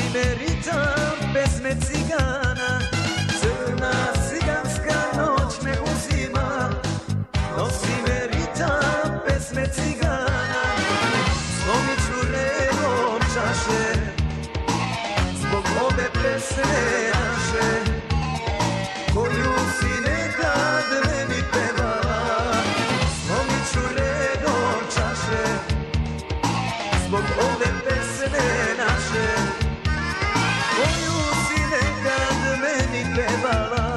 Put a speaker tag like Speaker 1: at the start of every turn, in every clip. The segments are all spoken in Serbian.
Speaker 1: me ritam pesme cigana, crna ciganska noć me uzima. Nosi me ritam pesme cigana, slomit ću redom čaše, zbog ove pesme naše, koju si nekad meni pevala. Slomit ću redom čaše, zbog ove pesme naše, koju si nekad meni pevala.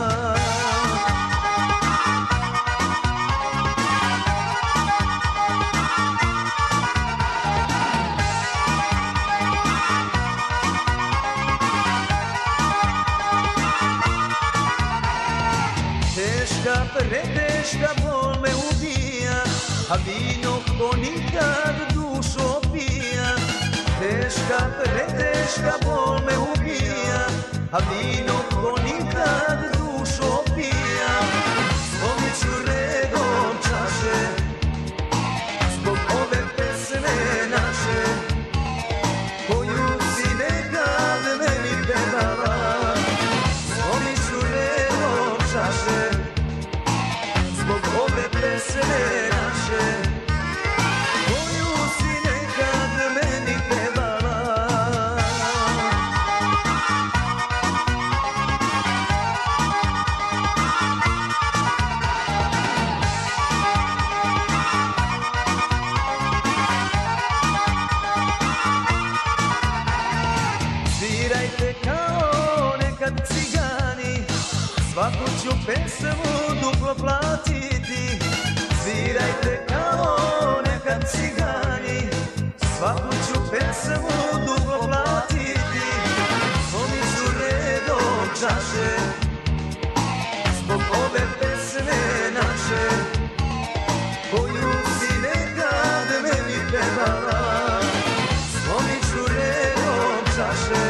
Speaker 1: Teška, preteška bol me ubija, a vino ko nikad dušu opija. Teška, preteška bol me ubija, a vino ko nikad dušu opija. Slomit ću redom čaše, zbog ove pesme naše, koju si nekad meni pevala. Slomit ću redom čaše, zbog ove pesme naše, koju si nekad meni pevala. Svirajte kao nekad cigani, svaku ću pesmu duplo platiti. Svirajte kao nekad cigani, svaku ću pesmu duplo platiti. Slomit ću redom čaše, zbog ove pesme naše, koju si nekad meni pevala. Slomit ću redom čaše,